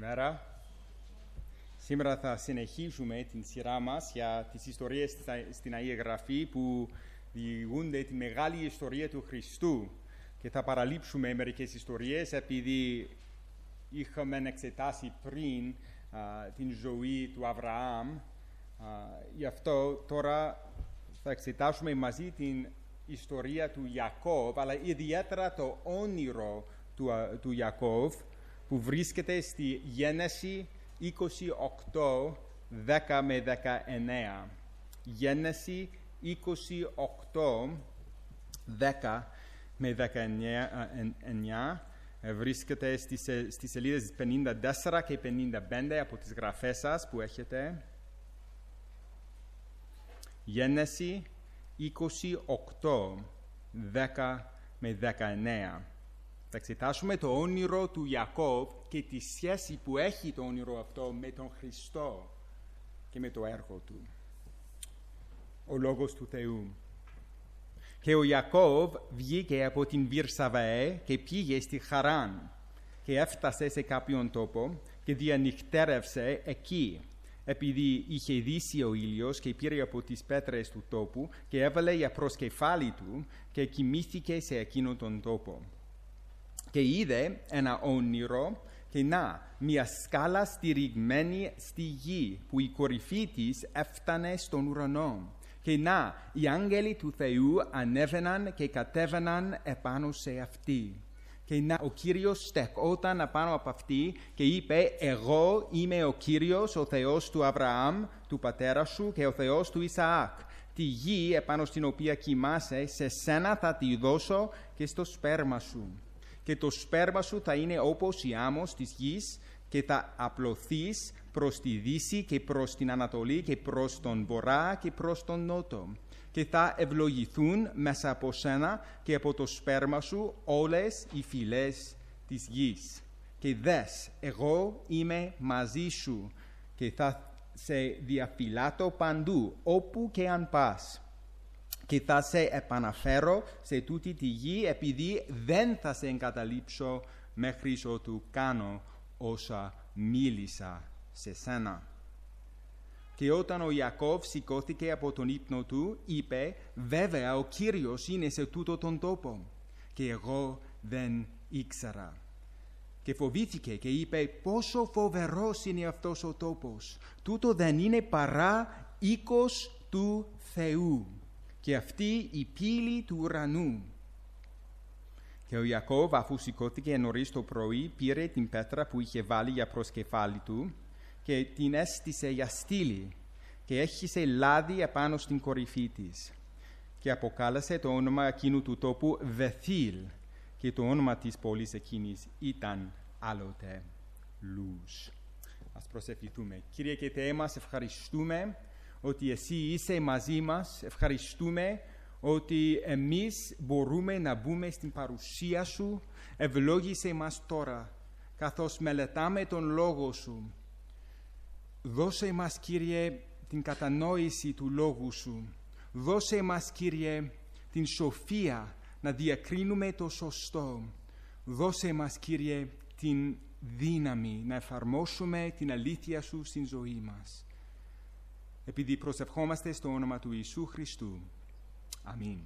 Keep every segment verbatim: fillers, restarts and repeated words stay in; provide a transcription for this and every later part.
Καλημέρα. Σήμερα θα συνεχίσουμε την σειρά μας για τις ιστορίες στην Αγία Γραφή που διηγούνται τη μεγάλη ιστορία του Χριστού. Και θα παραλείψουμε μερικές ιστορίες επειδή είχαμε εξετάσει πριν α, την ζωή του Αβραάμ. Α, γι' αυτό τώρα θα εξετάσουμε μαζί την ιστορία του Ιακώβ, αλλά ιδιαίτερα το όνειρο του, του Ιακώβ, που βρίσκεται στη Γένεση είκοσι οκτώ, δέκα με δεκαεννέα. Γένεση είκοσι οκτώ, δέκα με δεκαεννέα. Βρίσκεται στις, στις σελίδες πενήντα τέσσερα και πενήντα πέντε από τις γραφές σας που έχετε. Γένεση είκοσι οκτώ, δέκα με δεκαεννέα. Θα εξετάσουμε το όνειρο του Ιακώβ και τη σχέση που έχει το όνειρο αυτό με τον Χριστό και με το έργο του. Ο Λόγος του Θεού. Και ο Ιακώβ βγήκε από την Βυρσαβαέ και πήγε στη Χαράν και έφτασε σε κάποιον τόπο και διανυκτέρευσε εκεί, επειδή είχε δύσει ο ήλιος και πήρε από τις πέτρες του τόπου και έβαλε για προσκεφάλι του και κοιμήθηκε σε εκείνον τον τόπο. Και είδε ένα όνειρο και να, μια σκάλα στηριγμένη στη γη που η κορυφή της έφτανε στον ουρανό. Και να, οι άγγελοι του Θεού ανέβαιναν και κατέβαιναν επάνω σε αυτή. Και να, ο Κύριος στεκόταν επάνω από αυτή και είπε, εγώ είμαι ο Κύριος, ο Θεός του Αβραάμ, του πατέρα σου και ο Θεός του Ισαάκ. Τη γη επάνω στην οποία κοιμάσαι, σε σένα θα τη δώσω και στο σπέρμα σου. Και το σπέρμα σου θα είναι όπως η άμμος της γης και θα απλωθείς προς τη δύση και προς την ανατολή και προς τον βορρά και προς τον νότο. Και θα ευλογηθούν μέσα από σένα και από το σπέρμα σου όλες οι φυλές της γης. Και δες, εγώ είμαι μαζί σου και θα σε διαφυλάτω παντού, όπου και αν πας. Και θα σε επαναφέρω σε τούτη τη γη, επειδή δεν θα σε εγκαταλείψω μέχρι ότου κάνω όσα μίλησα σε σένα. Και όταν ο Ιακώβ σηκώθηκε από τον ύπνο του, είπε, βέβαια ο Κύριος είναι σε τούτο τον τόπο. Και εγώ δεν ήξερα. Και φοβήθηκε και είπε, πόσο φοβερός είναι αυτός ο τόπος. Τούτο δεν είναι παρά οίκος του Θεού. Και αυτή η πύλη του ουρανού. Και ο Ιακώβ, αφού σηκώθηκε νωρίς το πρωί, πήρε την πέτρα που είχε βάλει για προσκεφάλι του και την έστησε για στήλη και έχισε λάδι επάνω στην κορυφή της. Και αποκάλεσε το όνομα εκείνου του τόπου Βεθήλ και το όνομα της πόλης εκείνης ήταν άλλοτε Λούς. Ας προσευχηθούμε. Κύριε και Θεέ μας, ευχαριστούμε ότι Εσύ είσαι μαζί μας. Ευχαριστούμε ότι εμείς μπορούμε να μπούμε στην παρουσία Σου. Ευλόγησέ μας τώρα, καθώς μελετάμε τον Λόγο Σου. Δώσε μας, Κύριε, την κατανόηση του Λόγου Σου. Δώσε μας, Κύριε, την σοφία να διακρίνουμε το σωστό. Δώσε μας, Κύριε, την δύναμη να εφαρμόσουμε την αλήθεια Σου στην ζωή μας. Επειδή προσευχόμαστε στο όνομα του Ιησού Χριστού. Αμήν.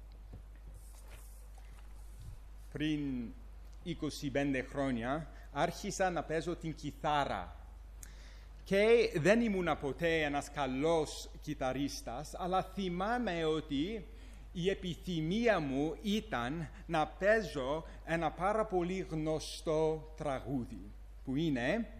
Πριν είκοσι πέντε χρόνια άρχισα να παίζω την κιθάρα. Και δεν ήμουν ποτέ ένας καλός κιθαρίστας, αλλά θυμάμαι ότι η επιθυμία μου ήταν να παίζω ένα πάρα πολύ γνωστό τραγούδι, που είναι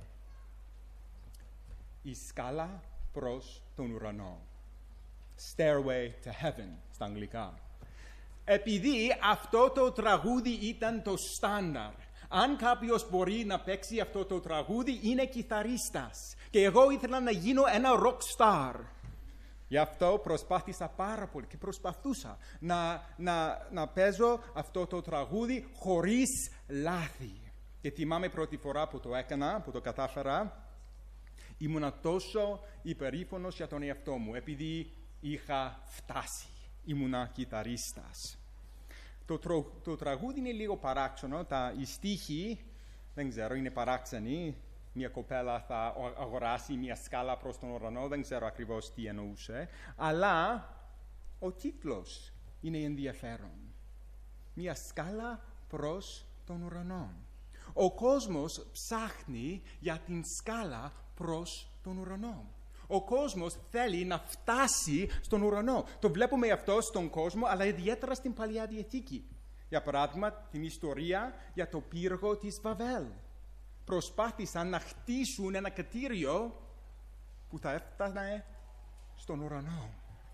«Η σκάλα προς τον ουρανό». Stairway to Heaven στα αγγλικά. Επειδή αυτό το τραγούδι ήταν το στάνταρ. Αν κάποιος μπορεί να παίξει αυτό το τραγούδι, είναι κιθαρίστας. Και εγώ ήθελα να γίνω ένα rock star. Γι' αυτό προσπάθησα πάρα πολύ και προσπαθούσα να, να, να παίζω αυτό το τραγούδι χωρίς λάθη. Και θυμάμαι πρώτη φορά που το έκανα, που το κατάφερα, ήμουνα τόσο υπερήφανος για τον εαυτό μου, επειδή είχα φτάσει. Ήμουνα κιθαρίστας. Το, τρο, το τραγούδι είναι λίγο παράξενο, τα οι στίχοι, δεν ξέρω, είναι παράξενοι. μια κοπέλα θα αγοράσει μια σκάλα προς τον ουρανό, δεν ξέρω ακριβώς τι εννοούσε, αλλά ο τίτλος είναι ενδιαφέρον. Μια σκάλα προς τον ουρανό. Ο κόσμος ψάχνει για την σκάλα προς τον ουρανό. Ο κόσμος θέλει να φτάσει στον ουρανό. Το βλέπουμε αυτό στον κόσμο, αλλά ιδιαίτερα στην Παλαιά Διαθήκη. Για παράδειγμα, την ιστορία για το πύργο της Βαβέλ. Προσπάθησαν να χτίσουν ένα κτίριο που θα έφτανε στον ουρανό.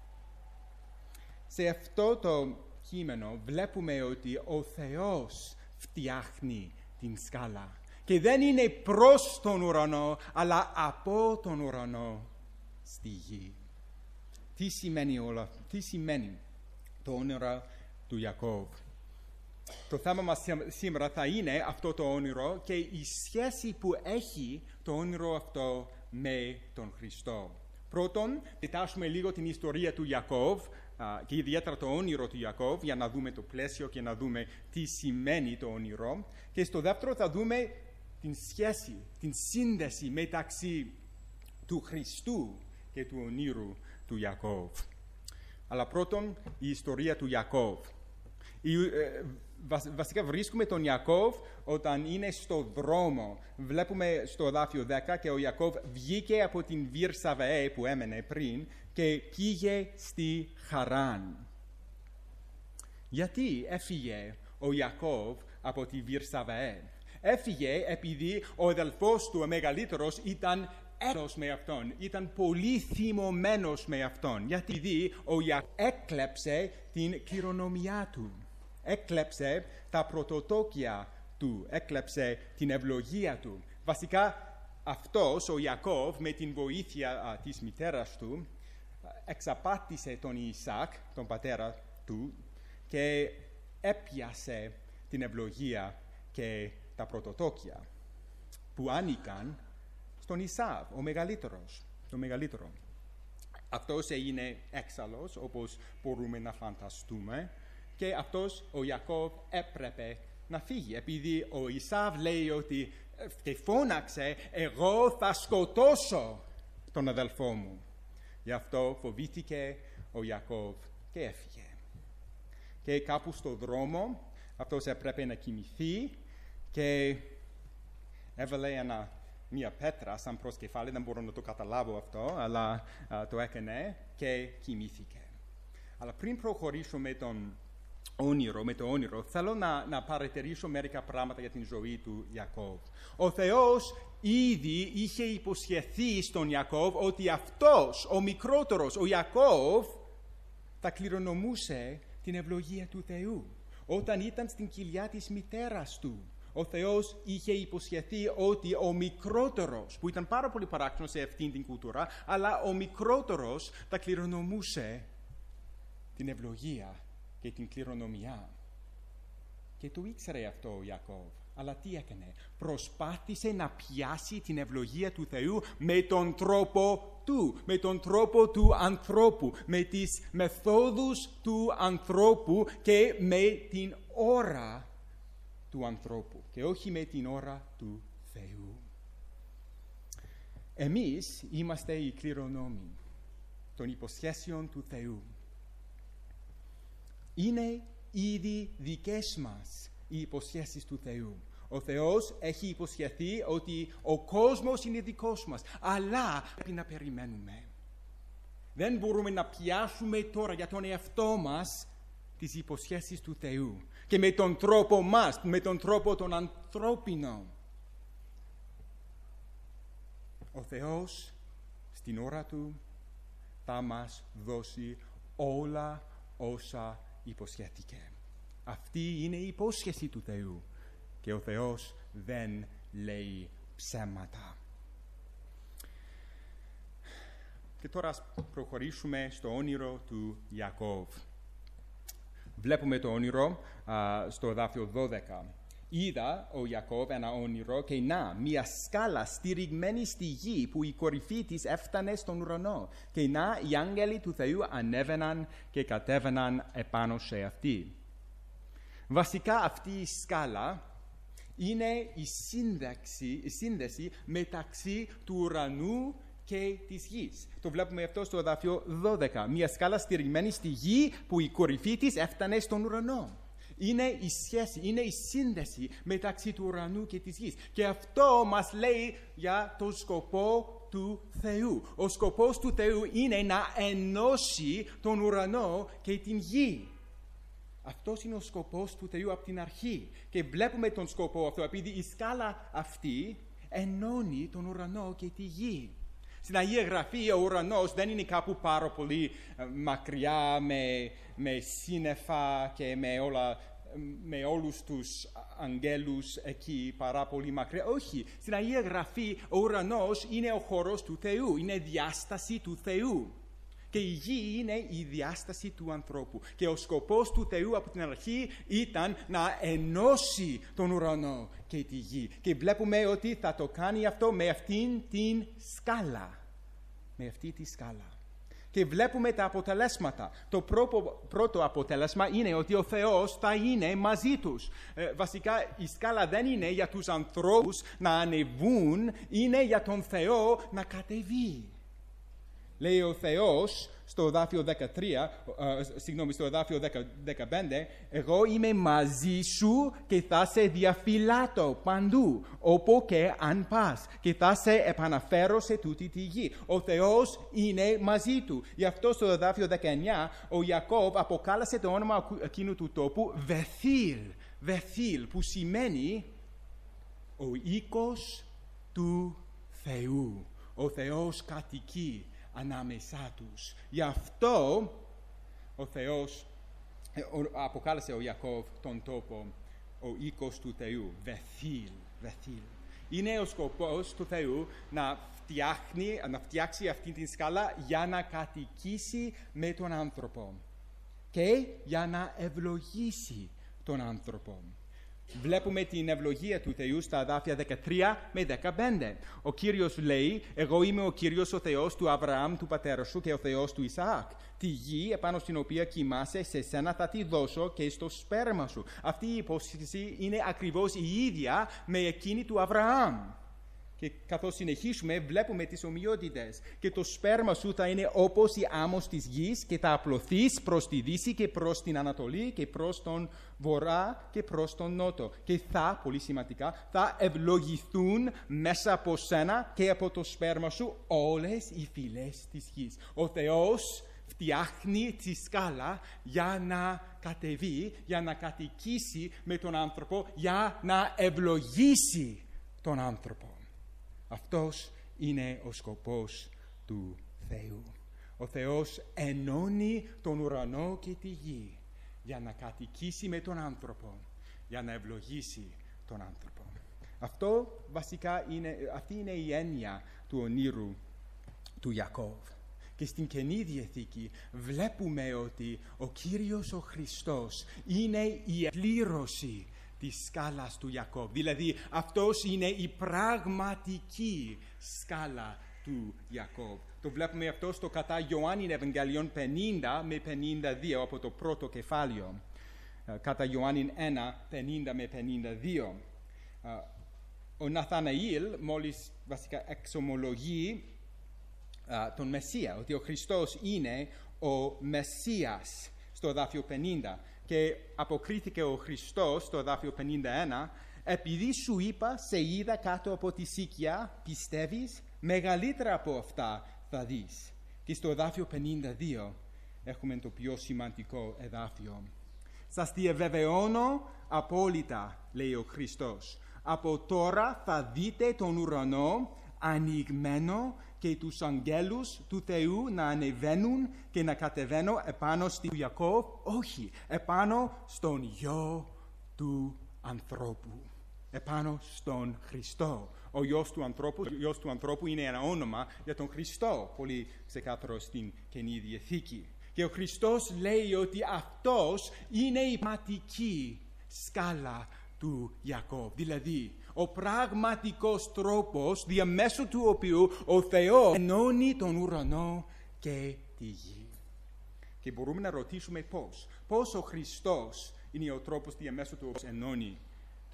Σε αυτό το κείμενο βλέπουμε ότι ο Θεός φτιάχνει την σκάλα. Και δεν είναι προς τον ουρανό, αλλά από τον ουρανό στη γη. Τι σημαίνει όλα, τι σημαίνει το όνειρο του Ιακώβ. Το θέμα μας σήμερα θα είναι αυτό το όνειρο και η σχέση που έχει το όνειρο αυτό με τον Χριστό. Πρώτον, κοιτάσουμε λίγο την ιστορία του Ιακώβ και ιδιαίτερα το όνειρο του Ιακώβ για να δούμε το πλαίσιο και να δούμε τι σημαίνει το όνειρο. Και στο δεύτερο θα δούμε την σχέση, την σύνδεση μεταξύ του Χριστού και του ονείρου του Ιακώβ. Αλλά πρώτον, η ιστορία του Ιακώβ. Η, ε, βασικά βρίσκουμε τον Ιακώβ όταν είναι στο δρόμο. Βλέπουμε στο εδάφιο δέκα και ο Ιακώβ βγήκε από την Βυρσαβαέ που έμενε πριν και πήγε στη Χαράν. Γιατί έφυγε ο Ιακώβ από τη Βυρσαβαέ? Έφυγε επειδή ο αδελφός του, ο μεγαλύτερος, ήταν έτος με αυτόν, ήταν πολύ θυμωμένος με αυτόν. Γιατί δει, ο Ιακώβ έκλεψε την κληρονομιά του. Έκλεψε τα πρωτοτόκια του, έκλεψε την ευλογία του. Βασικά αυτός ο Ιακώβ με την βοήθεια α, της μητέρας του εξαπάτησε τον Ισάκ, τον πατέρα του, και έπιασε την ευλογία και τα πρωτοτόκια που άνοικαν στον Ισάβ, ο μεγαλύτερος, το μεγαλύτερο. Αυτός έγινε έξαλλος, όπως μπορούμε να φανταστούμε, και αυτός ο Ιακώβ έπρεπε να φύγει, επειδή ο Ισάβ λέει ότι και φώναξε, εγώ θα σκοτώσω τον αδελφό μου. Γι' αυτό φοβήθηκε ο Ιακώβ και έφυγε. Και κάπου στο δρόμο αυτός έπρεπε να κοιμηθεί και έβαλε ένα, μια πέτρα σαν προσκεφάλι, δεν μπορώ να το καταλάβω αυτό, αλλά α, το έκανε και κοιμήθηκε. Αλλά πριν προχωρήσω με τον όνειρο, με το όνειρο, θέλω να, να παρατηρήσω μερικά πράγματα για την ζωή του Ιακώβ. Ο Θεός ήδη είχε υποσχεθεί στον Ιακώβ ότι αυτός, ο μικρότερος, ο Ιακώβ, θα κληρονομούσε την ευλογία του Θεού. Όταν ήταν στην κοιλιά της μητέρας του, ο Θεός είχε υποσχεθεί ότι ο μικρότερος, που ήταν πάρα πολύ παράξενο σε αυτήν την κουλτούρα, αλλά ο μικρότερος θα κληρονομούσε την ευλογία και την κληρονομιά. Και το ήξερε αυτό ο Ιακώβ. Αλλά τι έκανε? Προσπάθησε να πιάσει την ευλογία του Θεού με τον τρόπο του, με τον τρόπο του ανθρώπου, με τις μεθόδους του ανθρώπου και με την ώρα του ανθρώπου και όχι με την ώρα του Θεού. Εμείς είμαστε οι κληρονόμοι των υποσχέσεων του Θεού. Είναι ήδη δικές μας οι υποσχέσεις του Θεού. Ο Θεός έχει υποσχεθεί ότι ο κόσμος είναι δικός μας, αλλά πρέπει να περιμένουμε. Δεν μπορούμε να πιάσουμε τώρα για τον εαυτό μας τις υποσχέσεις του Θεού και με τον τρόπο μας, με τον τρόπο των ανθρώπινων. Ο Θεός στην ώρα Του θα μας δώσει όλα όσα υποσχέθηκε. Αυτή είναι η υπόσχεση του Θεού και ο Θεός δεν λέει ψέματα. Και τώρα ας προχωρήσουμε στο όνειρο του Ιακώβ. Βλέπουμε το όνειρο α, στο εδάφιο δώδεκα. Είδα ο Ιακώβ ένα όνειρο και να, μια σκάλα στηριγμένη στη γη που η κορυφή της έφτανε στον ουρανό. Και να, οι άγγελοι του Θεού ανέβαιναν και κατέβαιναν επάνω σε αυτή. Βασικά αυτή η σκάλα Είναι η σύνδεση, η σύνδεση μεταξύ του ουρανού και της γης. Το βλέπουμε αυτό στο εδάφιο δώδεκα. Μια σκάλα στηριγμένη στη γη που η κορυφή της έφτανε στον ουρανό. Είναι η σχέση, είναι η σύνδεση μεταξύ του ουρανού και της γης. Και αυτό μας λέει για τον σκοπό του Θεού. Ο σκοπός του Θεού είναι να ενώσει τον ουρανό και την γη. Αυτός είναι ο σκοπός του Θεού από την αρχή. Και βλέπουμε τον σκοπό αυτό, επειδή η σκάλα αυτή ενώνει τον ουρανό και τη γη. Στην Αγία Γραφή ο ουρανός δεν είναι κάπου πάρα πολύ μακριά με, με σύννεφα και με, όλα, με όλους τους αγγέλους εκεί πάρα πολύ μακριά. Όχι, στην Αγία Γραφή ο ουρανός είναι ο χώρος του Θεού, είναι διάσταση του Θεού. Και η γη είναι η διάσταση του ανθρώπου. Και ο σκοπός του Θεού από την αρχή ήταν να ενώσει τον ουρανό και τη γη. Και βλέπουμε ότι θα το κάνει αυτό με αυτήν την σκάλα. Με αυτή τη σκάλα. Και βλέπουμε τα αποτελέσματα. Το πρώτο, πρώτο αποτέλεσμα είναι ότι ο Θεός θα είναι μαζί τους. Ε, βασικά η σκάλα δεν είναι για τους ανθρώπους να ανεβούν, είναι για τον Θεό να κατεβεί. Λέει ο Θεός στο εδάφιο δεκατρία, uh, συγγνώμη, στο εδάφιο δεκαπέντε, εγώ είμαι μαζί σου και θα σε διαφυλάτω παντού, όπου και αν πας, και θα σε επαναφέρω σε τούτη τη γη. Ο Θεός είναι μαζί του. Γι' αυτό στο εδάφιο δεκαεννιά ο Ιακώβ αποκάλεσε το όνομα εκείνου του τόπου Βεθήλ, Βεθήλ, που σημαίνει ο οίκος του Θεού. Ο Θεός κατοικεί ανάμεσά τους. Γι' αυτό ο Θεός αποκάλεσε ο Ιακώβ τον τόπο ο οίκος του Θεού, Βεθήλ, Βεθήλ. Είναι ο σκοπός του Θεού να, φτιάχνει, να φτιάξει αυτή την σκάλα για να κατοικήσει με τον άνθρωπο και για να ευλογήσει τον άνθρωπο. Βλέπουμε την ευλογία του Θεού στα εδάφια δεκατρία με δεκαπέντε. Ο Κύριος λέει, εγώ είμαι ο Κύριος ο Θεός του Αβραάμ του πατέρα σου και ο Θεός του Ισαάκ. Τη γη επάνω στην οποία κοιμάσαι σε σένα θα τη δώσω και στο σπέρμα σου. Αυτή η υπόσχεση είναι ακριβώς η ίδια με εκείνη του Αβραάμ. Και καθώς συνεχίσουμε βλέπουμε τις ομοιότητες. Και το σπέρμα σου θα είναι όπως η άμμος της γης και θα απλωθείς προς τη δύση και προς την ανατολή και προς τον βορρά και προς τον νότο. Και θα, πολύ σημαντικά, θα ευλογηθούν μέσα από σένα και από το σπέρμα σου όλες οι φυλές της γης. Ο Θεός φτιάχνει τη σκάλα για να κατεβεί, για να κατοικήσει με τον άνθρωπο, για να ευλογήσει τον άνθρωπο. Αυτός είναι ο σκοπός του Θεού. Ο Θεός ενώνει τον ουρανό και τη γη για να κατοικήσει με τον άνθρωπο, για να ευλογήσει τον άνθρωπο. Αυτό βασικά είναι, αυτή είναι η έννοια του ονείρου του Ιακώβ. Και στην Καινή Διαθήκη βλέπουμε ότι ο Κύριος ο Χριστός είναι η εκπλήρωση της σκάλας του Ιακώβ. Δηλαδή αυτός είναι η πραγματική σκάλα του Ιακώβ. Το βλέπουμε αυτό στο κατά Ιωάννην Ευαγγελίων πενήντα με πενήντα δύο από το πρώτο κεφάλαιο. Κατά Ιωάννην ένα, πενήντα με πενήντα δύο. Ο Ναθαναήλ μόλις βασικά εξομολογεί τον Μεσσία, ότι ο Χριστός είναι ο Μεσσίας στο εδάφιο πενήντα. Και αποκρίθηκε ο Χριστός στο εδάφιο πενήντα ένα, επειδή σου είπα, σε είδα κάτω από τη σίκια, πιστεύεις, μεγαλύτερα από αυτά θα δεις. Και στο εδάφιο πενήντα δύο έχουμε το πιο σημαντικό εδάφιο. Σας διαβεβαιώνω απόλυτα, λέει ο Χριστός, από τώρα θα δείτε τον ουρανό ανοιγμένο και τους αγγέλους του Θεού να ανεβαίνουν και να κατεβαίνουν επάνω στη Ιακώβ, όχι, επάνω στον Υιό του ανθρώπου, επάνω στον Χριστό. Ο Υιός του ανθρώπου, ο Υιός του ανθρώπου είναι ένα όνομα για τον Χριστό, πολύ ξεκάθαρο στην Καινή Διαθήκη. Και ο Χριστός λέει ότι αυτός είναι η πραγματική σκάλα του Ιακώβ, δηλαδή ο πραγματικός τρόπος διαμέσου του οποίου ο Θεός ενώνει τον ουρανό και τη γη. Και μπορούμε να ρωτήσουμε πώς. Πώς ο Χριστός είναι ο τρόπος διαμέσου του οποίου ενώνει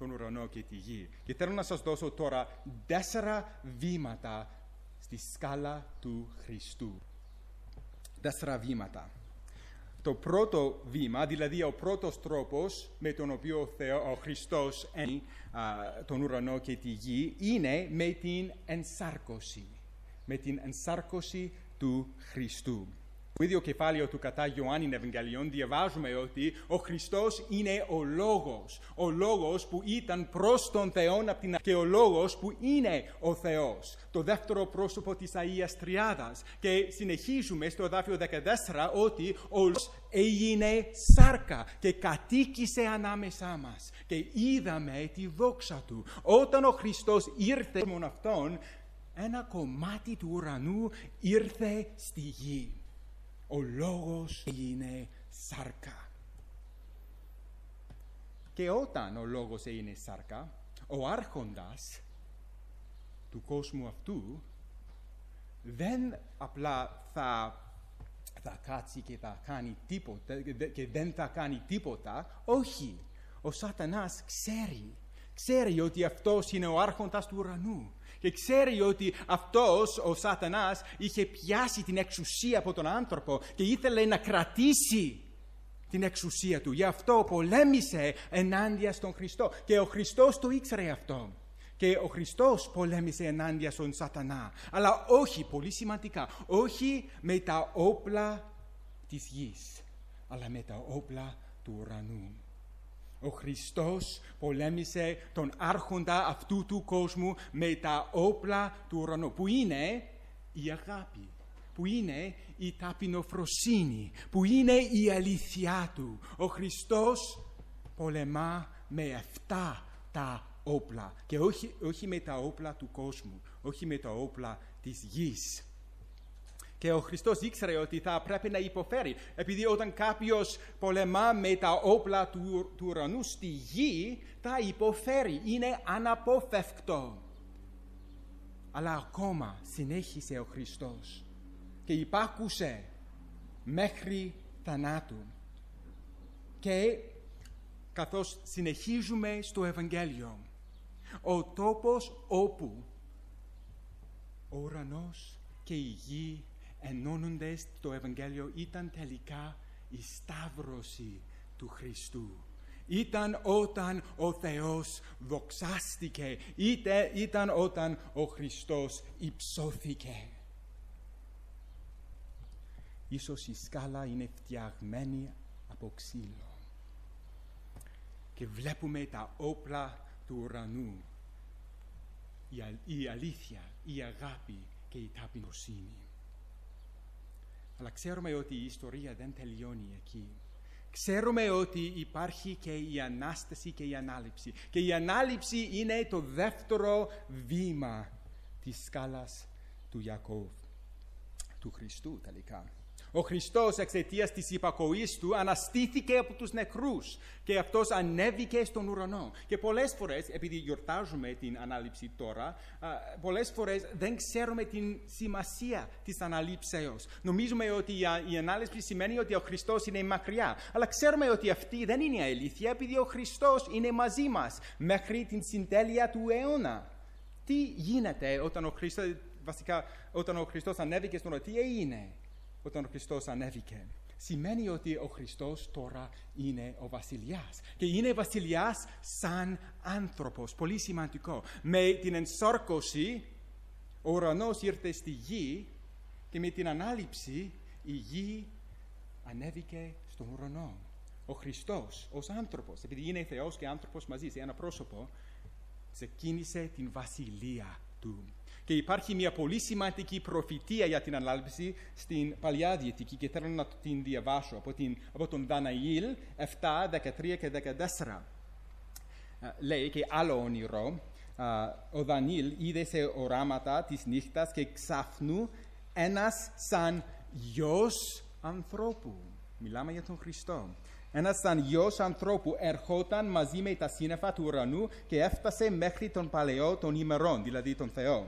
τον ουρανό και τη γη. Και θέλω να σας δώσω τώρα τέσσερα βήματα στη σκάλα του Χριστού. Τέσσερα βήματα. Το πρώτο βήμα, δηλαδή ο πρώτος τρόπος με τον οποίο ο, Θεό, ο Χριστός ενεί τον ουρανό και τη γη, είναι με την ενσάρκωση. Με την ενσάρκωση του Χριστού. Στο ίδιο κεφάλαιο του κατά Ιωάννη Ευαγγελίων διαβάζουμε ότι ο Χριστός είναι ο Λόγος. Ο Λόγος που ήταν προς τον Θεό και ο Λόγος που είναι ο Θεός. Το δεύτερο πρόσωπο της Αγίας Τριάδας. Και συνεχίζουμε στο εδάφιο δεκατέσσερα ότι ο Λόγος έγινε σάρκα και κατοίκησε ανάμεσά μας. Και είδαμε τη δόξα του. Όταν ο Χριστός ήρθε με αυτόν, ένα κομμάτι του ουρανού ήρθε στη γη. Ο Λόγος έγινε σάρκα. Και όταν ο Λόγος έγινε σάρκα, ο άρχοντας του κόσμου αυτού δεν απλά θα, θα κάτσει και θα κάνει τίποτα και δεν θα κάνει τίποτα. Όχι, ο Σατανάς ξέρει. Ξέρει ότι αυτός είναι ο άρχοντας του ουρανού. Και ξέρει ότι αυτός, ο Σατανάς, είχε πιάσει την εξουσία από τον άνθρωπο και ήθελε να κρατήσει την εξουσία του. Γι' αυτό πολέμησε ενάντια στον Χριστό. Και ο Χριστός το ήξερε αυτό. Και ο Χριστός πολέμησε ενάντια στον Σατανά. Αλλά όχι, πολύ σημαντικά, όχι με τα όπλα της γης, αλλά με τα όπλα του ουρανού. Ο Χριστός πολέμησε τον άρχοντα αυτού του κόσμου με τα όπλα του ουρανού, που είναι η αγάπη, που είναι η ταπεινοφροσύνη, που είναι η αλήθεια του. Ο Χριστός πολεμά με αυτά τα όπλα και όχι, όχι με τα όπλα του κόσμου, όχι με τα όπλα της γης. Και ο Χριστός ήξερε ότι θα πρέπει να υποφέρει, επειδή όταν κάποιος πολεμά με τα όπλα του, του ουρανού στη γη, θα υποφέρει, είναι αναπόφευκτο. Αλλά ακόμα συνέχισε ο Χριστός και υπάκουσε μέχρι θανάτου. Και καθώς συνεχίζουμε στο Ευαγγέλιο, ο τόπος όπου ο ουρανός και η γη ενώνονται στο Ευαγγέλιο ήταν τελικά η σταύρωση του Χριστού. Ήταν όταν ο Θεός δοξάστηκε, είτε ήταν όταν ο Χριστός υψώθηκε. Ίσως η σκάλα είναι φτιαγμένη από ξύλο και βλέπουμε τα όπλα του ουρανού, η αλήθεια, η αγάπη και η ταπεινοσύνη. Αλλά ξέρουμε ότι η ιστορία δεν τελειώνει εκεί. Ξέρουμε ότι υπάρχει και η Ανάσταση και η Ανάληψη. Και η Ανάληψη είναι το δεύτερο βήμα της σκάλας του Ιακώβ, του Χριστού τελικά. Ο Χριστός εξαιτίας της υπακοής του αναστήθηκε από τους νεκρούς και αυτός ανέβηκε στον ουρανό. Και πολλές φορές, επειδή γιορτάζουμε την Ανάληψη τώρα, πολλές φορές δεν ξέρουμε την σημασία της Αναλήψεως. Νομίζουμε ότι η Ανάληψη σημαίνει ότι ο Χριστός είναι μακριά. Αλλά ξέρουμε ότι αυτή δεν είναι αλήθεια, επειδή ο Χριστός είναι μαζί μας μέχρι την συντέλεια του αιώνα. Τι γίνεται όταν ο Χριστός, βασικά, όταν ο Χριστός ανέβηκε στον ουρανό, τι έγινε? Όταν ο Χριστός ανέβηκε, σημαίνει ότι ο Χριστός τώρα είναι ο βασιλιάς. Και είναι βασιλιάς σαν άνθρωπος. Πολύ σημαντικό. Με την ενσάρκωση, ο ουρανός ήρθε στη γη και με την Ανάληψη η γη ανέβηκε στον ουρανό. Ο Χριστός ως άνθρωπος, επειδή είναι Θεός και άνθρωπος μαζί σε ένα πρόσωπο, ξεκίνησε την βασιλεία του. Και υπάρχει μια πολύ σημαντική προφητεία για την Ανάληψη στην Παλιά Διαθήκη και θέλω να την διαβάσω από, την, από τον Δαναήλ επτά, δεκατρία και δεκατέσσερα. Uh, λέει και άλλο όνειρο, uh, ο Δαναήλ είδε σε οράματα της νύχτας και ξαφνού ένας σαν γιος ανθρώπου. Μιλάμε για τον Χριστό. Ένας σαν γιος ανθρώπου ερχόταν μαζί με τα σύννεφα του ουρανού και έφτασε μέχρι τον παλαιό των ημερών, δηλαδή τον Θεό.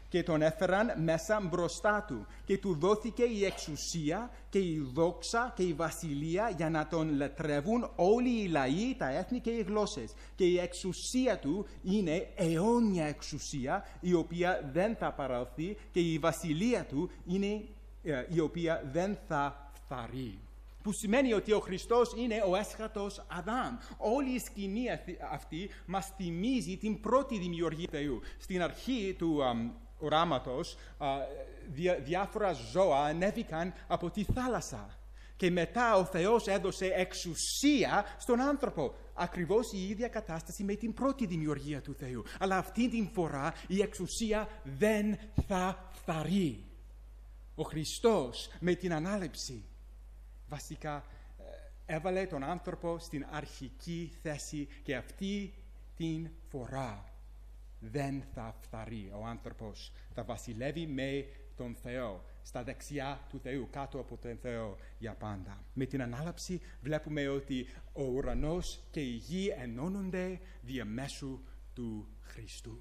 και τον έφεραν μέσα μπροστά του και του δόθηκε η εξουσία και η δόξα και η βασιλεία για να τον λατρεύουν όλοι οι λαοί, τα έθνη και οι γλώσσες. Και η εξουσία του είναι αιώνια εξουσία η οποία δεν θα παραλθεί και η βασιλεία του είναι ε, η οποία δεν θα φθαρεί. Που σημαίνει ότι ο Χριστός είναι ο έσχατος Αδάμ. Όλη η σκηνή αυτή μας θυμίζει την πρώτη δημιουργία του Θεού. Στην αρχή του um, οράματος, uh, διά, διάφορα ζώα ανέβηκαν από τη θάλασσα. Και μετά ο Θεός έδωσε εξουσία στον άνθρωπο. Ακριβώς η ίδια κατάσταση με την πρώτη δημιουργία του Θεού. Αλλά αυτή την φορά η εξουσία δεν θα φθαρεί. Ο Χριστός με την ανάληψη βασικά έβαλε τον άνθρωπο στην αρχική θέση και αυτή την φορά δεν θα φθαρεί. Ο άνθρωπος θα βασιλεύει με τον Θεό, στα δεξιά του Θεού, κάτω από τον Θεό για πάντα. Με την ανάληψη βλέπουμε ότι ο ουρανός και η γη ενώνονται διαμέσου του Χριστού.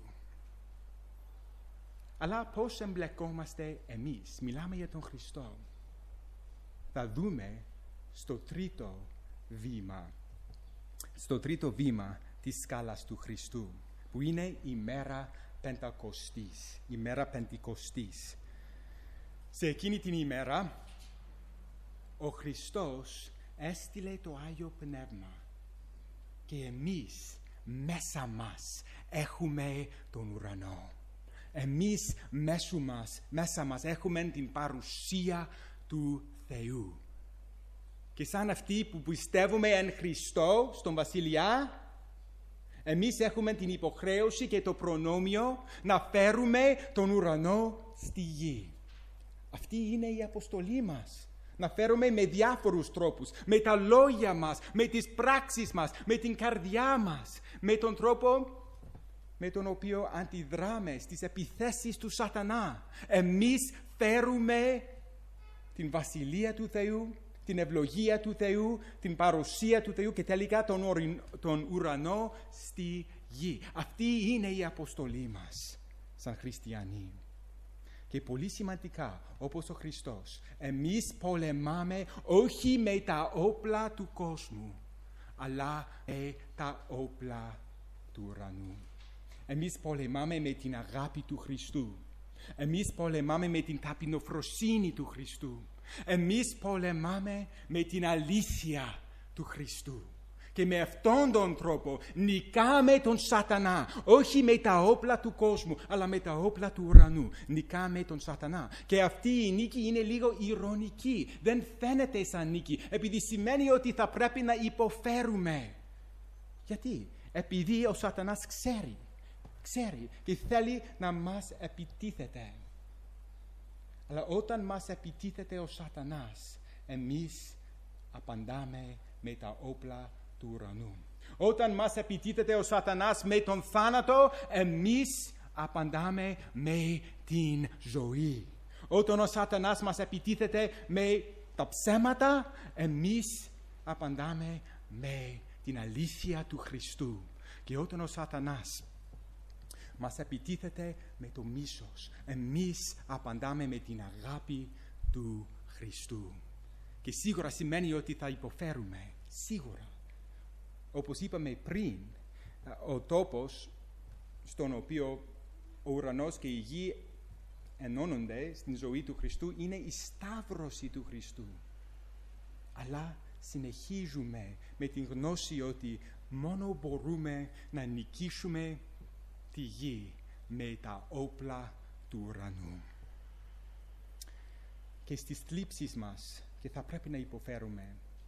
Αλλά πώς εμπλεκόμαστε εμείς? Μιλάμε για τον Χριστό. Θα δούμε στο τρίτο βήμα, στο τρίτο βήμα της σκάλας του Χριστού, που είναι η μέρα Πεντακοστής, η μέρα Πεντηκοστής. Σε εκείνη την ημέρα, ο Χριστός έστειλε το Άγιο Πνεύμα και εμείς μέσα μας έχουμε τον ουρανό. Εμείς μέσω μας, μέσα μας έχουμε την παρουσία του Θεού. Και σαν αυτοί που πιστεύουμε εν Χριστώ, στον Βασιλιά, εμείς έχουμε την υποχρέωση και το προνόμιο να φέρουμε τον ουρανό στη γη. Αυτή είναι η αποστολή μας. Να φέρουμε με διάφορους τρόπους, με τα λόγια μας, με τις πράξεις μας, με την καρδιά μας, με τον τρόπο με τον οποίο αντιδράμε στις επιθέσεις του σατανά. Εμείς φέρουμε την βασιλεία του Θεού, την ευλογία του Θεού, την παρουσία του Θεού και τελικά τον, ορι... τον ουρανό στη γη. Αυτή είναι η αποστολή μας σαν χριστιανοί. Και πολύ σημαντικά, όπως ο Χριστός, εμείς πολεμάμε όχι με τα όπλα του κόσμου, αλλά με τα όπλα του ουρανού. Εμείς πολεμάμε με την αγάπη του Χριστού. Εμείς πολεμάμε με την ταπεινοφροσύνη του Χριστού. Εμείς πολεμάμε με την αλήθεια του Χριστού. Και με αυτόν τον τρόπο νικάμε τον σατανά, όχι με τα όπλα του κόσμου, αλλά με τα όπλα του ουρανού. Νικάμε τον σατανά. Και αυτή η νίκη είναι λίγο ηρωνική. Δεν φαίνεται σαν νίκη, επειδή σημαίνει ότι θα πρέπει να υποφέρουμε. Γιατί? Επειδή ο σατανάς ξέρει. Ξέρει και θέλει να μας επιτίθεται. Αλλά όταν μας επιτίθεται ο σατανάς, εμείς απαντάμε με τα όπλα του ουρανού. Όταν μας επιτίθεται ο σατανάς με τον θάνατο, εμείς απαντάμε με την ζωή. Όταν ο σατανάς μας επιτίθεται με τα ψέματα, εμείς απαντάμε με την αλήθεια του Χριστού. Και όταν ο σατανάς μας επιτίθεται με το μίσος, εμείς απαντάμε με την αγάπη του Χριστού. Και σίγουρα σημαίνει ότι θα υποφέρουμε. Σίγουρα. Όπως είπαμε πριν, ο τόπος στον οποίο ο ουρανός και η γη ενώνονται στην ζωή του Χριστού είναι η σταύρωση του Χριστού. Αλλά συνεχίζουμε με την γνώση ότι μόνο μπορούμε να νικήσουμε τη γη με τα όπλα του ουρανού. Και στις θλίψεις μας, και θα πρέπει να υποφέρουμε,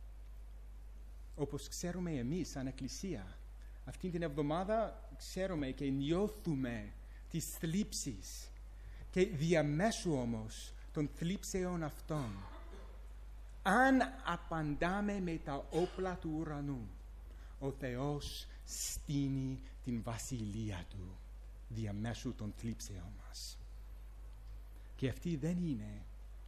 όπως ξέρουμε εμείς σαν Εκκλησία, αυτή την εβδομάδα ξέρουμε και νιώθουμε τις θλίψεις και διαμέσου όμως των θλίψεων αυτών, αν απαντάμε με τα όπλα του ουρανού, ο Θεός στείνει την βασιλεία Του διαμέσου των θλίψεων μας. Και αυτή δεν είναι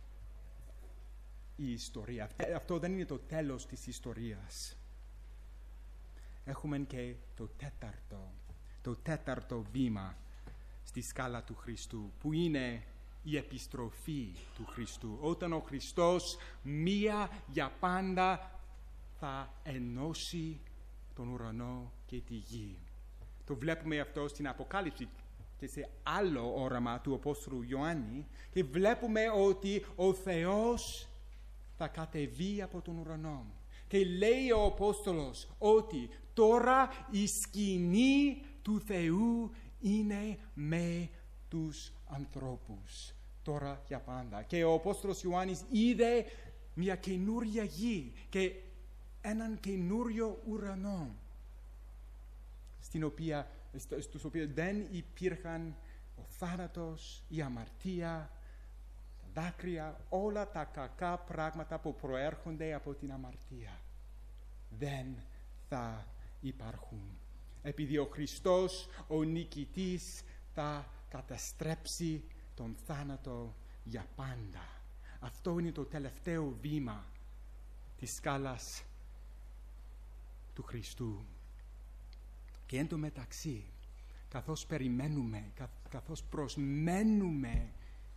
η ιστορία. Αυτό δεν είναι το τέλος της ιστορίας. Έχουμε και το τέταρτο, το τέταρτο βήμα στη σκάλα του Χριστού, που είναι η επιστροφή του Χριστού. Όταν ο Χριστός μία για πάντα θα ενώσει τον ουρανό και τη γη. Το βλέπουμε αυτό στην Αποκάλυψη και σε άλλο όραμα του Απόστολου Ιωάννη, και βλέπουμε ότι ο Θεός θα κατεβεί από τον ουρανό. Και λέει ο Απόστολος ότι τώρα η σκηνή του Θεού είναι με τους ανθρώπους. Τώρα για πάντα. Και ο Απόστολος Ιωάννης είδε μια καινούρια γη και έναν καινούριο ουρανό, στην οποία, στους οποίους δεν υπήρχαν ο θάνατος, η αμαρτία, τα δάκρυα, όλα τα κακά πράγματα που προέρχονται από την αμαρτία. Δεν θα υπάρχουν. Επειδή ο Χριστός, ο νικητής, θα καταστρέψει τον θάνατο για πάντα. Αυτό είναι το τελευταίο βήμα της σκάλας του Χριστού. Και εν τω μεταξύ, καθώς περιμένουμε, καθώς προσμένουμε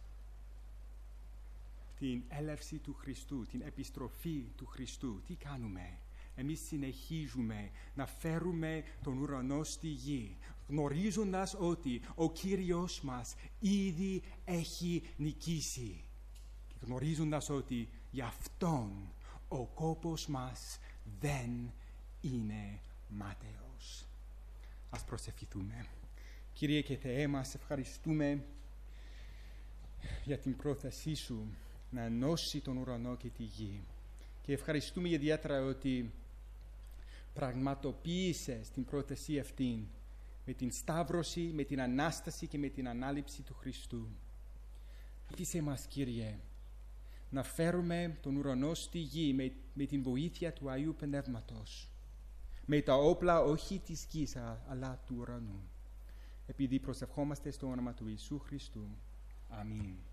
την έλευση του Χριστού, την επιστροφή του Χριστού, τι κάνουμε? Εμείς συνεχίζουμε να φέρουμε τον ουρανό στη γη, γνωρίζοντας ότι ο Κύριος μας ήδη έχει νικήσει και γνωρίζοντας ότι για Αυτόν ο κόπος μας δεν είναι μάταιος. Ας προσευχηθούμε. Κύριε και Θεέ μας, ευχαριστούμε για την πρόθεσή Σου να ενώσει τον ουρανό και τη γη. Και ευχαριστούμε ιδιαίτερα ότι πραγματοποίησες την πρόθεση αυτή με την Σταύρωση, με την Ανάσταση και με την Ανάληψη του Χριστού. Βοήθησέ μας, Κύριε, να φέρουμε τον ουρανό στη γη με, με την βοήθεια του Αγίου Πνεύματος, με τα όπλα όχι της γης αλλά του ουρανού. Επειδή προσευχόμαστε στο όνομα του Ιησού Χριστού. Αμήν.